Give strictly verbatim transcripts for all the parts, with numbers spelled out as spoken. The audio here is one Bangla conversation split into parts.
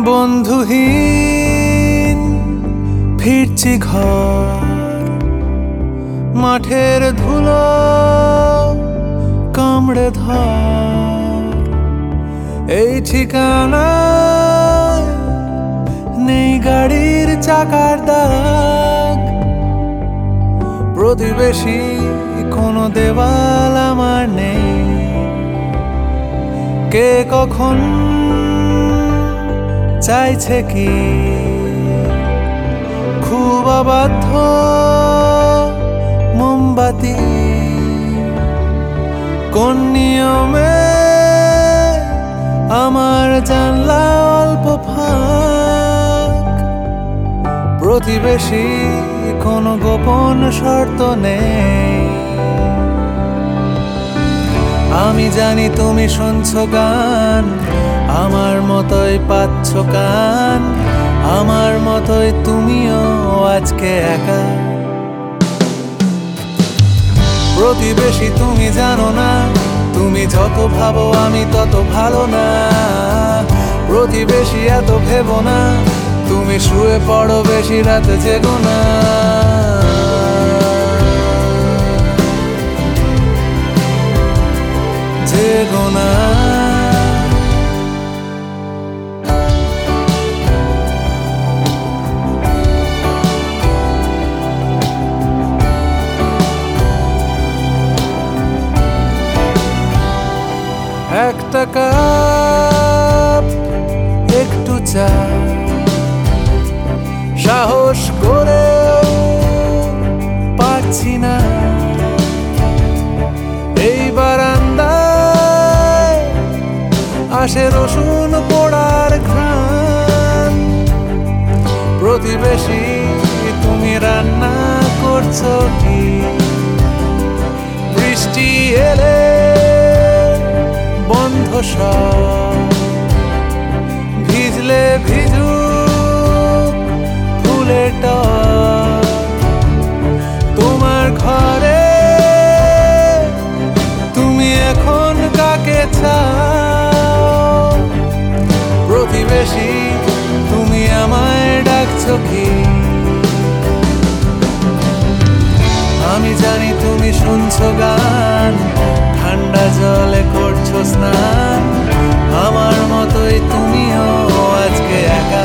বন্ধুহীন ফিরছি ঘর, মাঠের ধুলো কামড়ে ধর। এই ঠিকানায় নেই গাড়ির চাকার দাগ, প্রতিবেশী কোনো দেওয়াল আমার নেই। কে কখন চাইছে কি খুব অবাধ্য মোমবাতি, কোন নিয়মে আমার জানলা অল্প ফাঁক। প্রতিবেশী কোনো গোপন শর্ত নেই। আমি জানি তুমি শুনছো গান, আমার মতোই পাচ্ছ কান। আমার মতোই তুমিও আজকে একা। প্রতিবেশী তুমি জানো না, তুমি যত ভাবো আমি তত ভালো না। প্রতিবেশী এত ভেবো না, তুমি শুয়ে পড়ো বেশি রাতে জেগো না। জেগো না। একটা কাপ একটু চা, সাহস করে পারছি না। এই বারান্দায় আসে রসুন পোড়ার ঘ্রাণ। প্রতিবেশী তুমি রান্না করছো কি? বৃষ্টি এলে বন্ধ সব, ভিজলে ভিজুক ফুলের টব। তোমার ঘরে তুমি এখন কাকে চাও? প্রতিবেশী তুমি আমায় ডাকছো কি? আমি জানি তুমি শুনছো গান, ঠান্ডা জলে করছো স্নান। আমার মতোই তুমিও আজকে একা।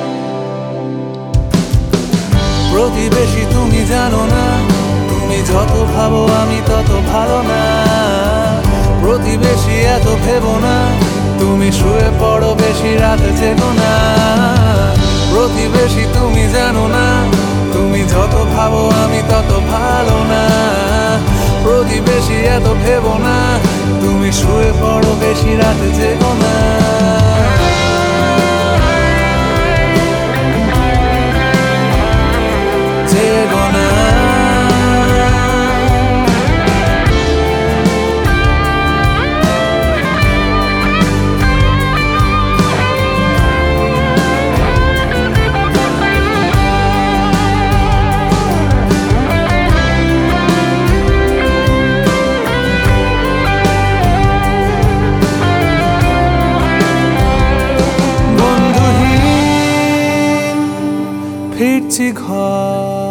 প্রতিবেশী তুমি জানো না, তুমি যত ভাবো আমি তত ভালো না। প্রতিবেশী এত ভেবো না, তুমি শুয়ে পড়ো বেশি রাতে জেগো না। প্রতিবেশী তুমি জানো না, তুমি যত ভাবো আমি তত ভালো না। প্রতিবেশী এত ভেবো না, তুমি শুয়ে পড়ো বেশি রাতে জেগো না। জেগো না। ফিরছি ঘর।